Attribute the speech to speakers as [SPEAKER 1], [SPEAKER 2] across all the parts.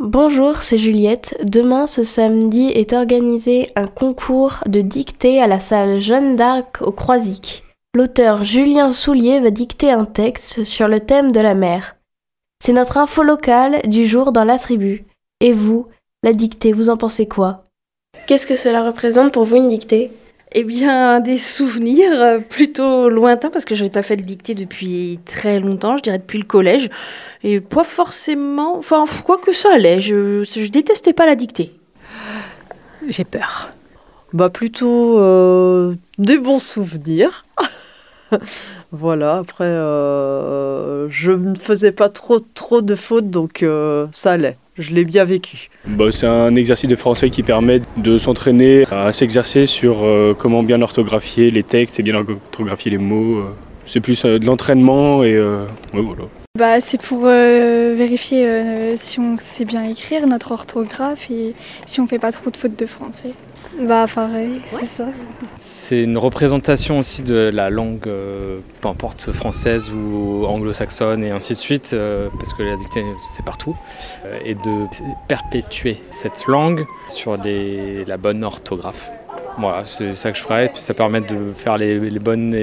[SPEAKER 1] Bonjour, c'est Juliette. Demain, ce samedi, est organisé un concours de dictée à la salle Jeanne d'Arc au Croisic. L'auteur Julien Soulier va dicter un texte sur le thème de la mer. C'est notre info locale du jour dans la tribu. Et vous, la dictée, vous en pensez quoi ? Qu'est-ce que cela représente pour vous une dictée ?
[SPEAKER 2] Eh bien, des souvenirs plutôt lointains, parce que je n'ai pas fait de dictée depuis très longtemps, je dirais depuis le collège. Et pas forcément... Enfin, quoi que ça allait, je détestais pas la dictée.
[SPEAKER 3] J'ai peur.
[SPEAKER 4] Plutôt des bons souvenirs. Voilà, après, je ne faisais pas trop de fautes, donc ça allait. Je l'ai bien vécu.
[SPEAKER 5] C'est un exercice de français qui permet de s'entraîner à s'exercer sur comment bien orthographier les textes et bien orthographier les mots. C'est plus de l'entraînement et voilà.
[SPEAKER 6] C'est pour vérifier si on sait bien écrire notre orthographe et si on fait pas trop de fautes de français. Pareil, c'est ça.
[SPEAKER 7] C'est une représentation aussi de la langue, peu importe française ou anglo-saxonne et ainsi de suite, parce que la dictée c'est partout, et de perpétuer cette langue sur la bonne orthographe. Voilà, c'est ça que je ferais, puis ça permet de faire les bonnes...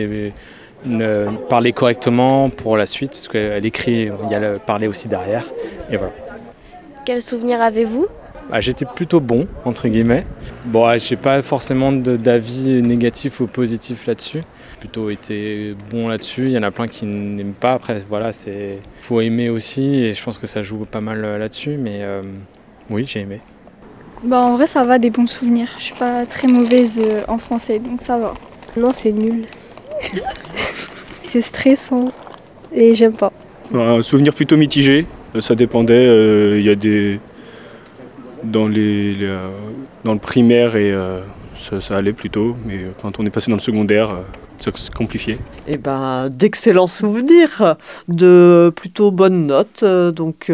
[SPEAKER 7] parler correctement pour la suite, parce qu'elle écrit, il y a le parler aussi derrière, et voilà.
[SPEAKER 1] Quels souvenirs avez-vous ?
[SPEAKER 7] J'étais plutôt bon, entre guillemets. J'ai pas forcément d'avis négatif ou positif là-dessus. J'ai plutôt été bon là-dessus. Il y en a plein qui n'aiment pas. Après, voilà, faut aimer aussi, et je pense que ça joue pas mal là-dessus. Mais oui, j'ai aimé.
[SPEAKER 6] En vrai, ça va, des bons souvenirs. Je suis pas très mauvaise en français, donc ça va.
[SPEAKER 1] Non, c'est nul.
[SPEAKER 6] C'est stressant et j'aime pas.
[SPEAKER 5] Un souvenir plutôt mitigé. Ça dépendait. Il y a des... Dans le primaire, et ça allait plutôt, mais quand on est passé dans le secondaire, ça se compliquait.
[SPEAKER 4] D'excellents souvenirs, de plutôt bonnes notes, donc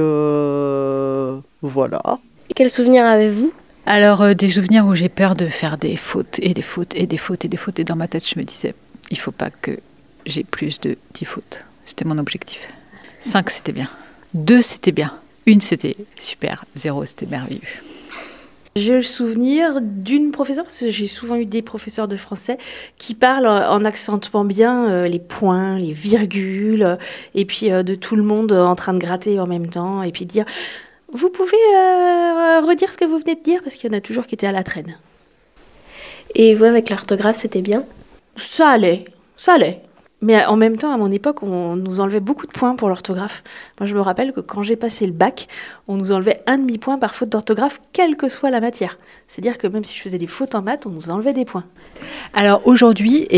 [SPEAKER 4] voilà.
[SPEAKER 1] Quels souvenirs avez-vous ?
[SPEAKER 3] Alors, des souvenirs où j'ai peur de faire des fautes, et des fautes, et des fautes, et des fautes, et dans ma tête, je me disais, il faut pas que j'ai plus de 10 fautes. C'était mon objectif. 5, c'était bien. 2, c'était bien. 1, c'était super. 0, c'était merveilleux.
[SPEAKER 2] J'ai le souvenir d'une professeure, parce que j'ai souvent eu des professeurs de français qui parlent en accentuant bien les points, les virgules, et puis de tout le monde en train de gratter en même temps, et puis dire « Vous pouvez redire ce que vous venez de dire ?» parce qu'il y en a toujours qui étaient à la traîne.
[SPEAKER 1] Et vous, avec l'orthographe, c'était bien ?
[SPEAKER 2] Ça allait. Mais en même temps, à mon époque, on nous enlevait beaucoup de points pour l'orthographe. Moi, je me rappelle que quand j'ai passé le bac, on nous enlevait 1 demi-point par faute d'orthographe, quelle que soit la matière. C'est-à-dire que même si je faisais des fautes en maths, on nous enlevait des points.
[SPEAKER 3] Alors aujourd'hui,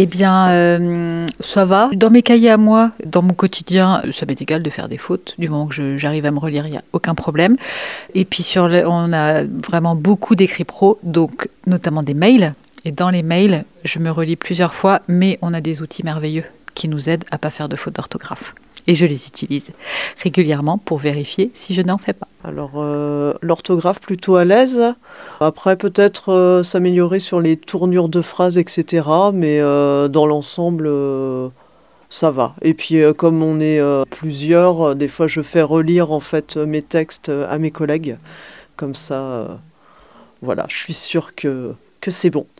[SPEAKER 3] ça va. Dans mes cahiers à moi, dans mon quotidien, ça m'est égal de faire des fautes. Du moment que j'arrive à me relire, il n'y a aucun problème. Et puis on a vraiment beaucoup d'écrits pro, donc notamment des mails. Et dans les mails, je me relis plusieurs fois, mais on a des outils merveilleux qui nous aident à ne pas faire de fautes d'orthographe. Et je les utilise régulièrement pour vérifier si je n'en fais pas.
[SPEAKER 4] Alors, l'orthographe plutôt à l'aise. Après, peut-être s'améliorer sur les tournures de phrases, etc. Mais dans l'ensemble, ça va. Et puis, comme on est plusieurs, des fois, je fais relire en fait mes textes à mes collègues. Comme ça, voilà, je suis sûre que c'est bon.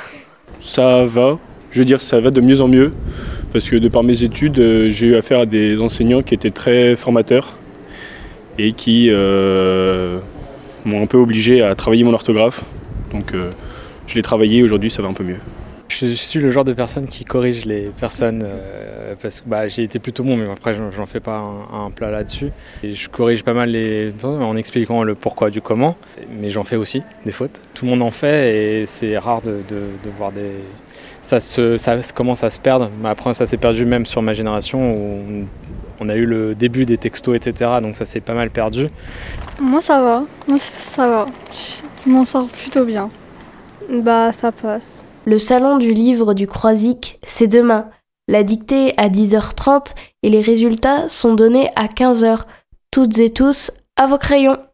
[SPEAKER 5] Ça va. Je veux dire, ça va de mieux en mieux. Parce que de par mes études, j'ai eu affaire à des enseignants qui étaient très formateurs et qui m'ont un peu obligé à travailler mon orthographe. Donc je l'ai travaillé, aujourd'hui ça va un peu mieux.
[SPEAKER 7] Je suis le genre de personne qui corrige les personnes parce que j'ai été plutôt bon, mais après j'en fais pas un plat là-dessus. Et je corrige pas mal en expliquant le pourquoi du comment, mais j'en fais aussi des fautes. Tout le monde en fait et c'est rare de voir des... Ça commence à se perdre, mais après ça s'est perdu même sur ma génération où on a eu le début des textos, etc. Donc ça s'est pas mal perdu.
[SPEAKER 6] Moi ça va, je m'en sors plutôt bien. Ça passe.
[SPEAKER 1] Le salon du livre du Croisic, c'est demain. La dictée à 10h30 et les résultats sont donnés à 15h. Toutes et tous, à vos crayons.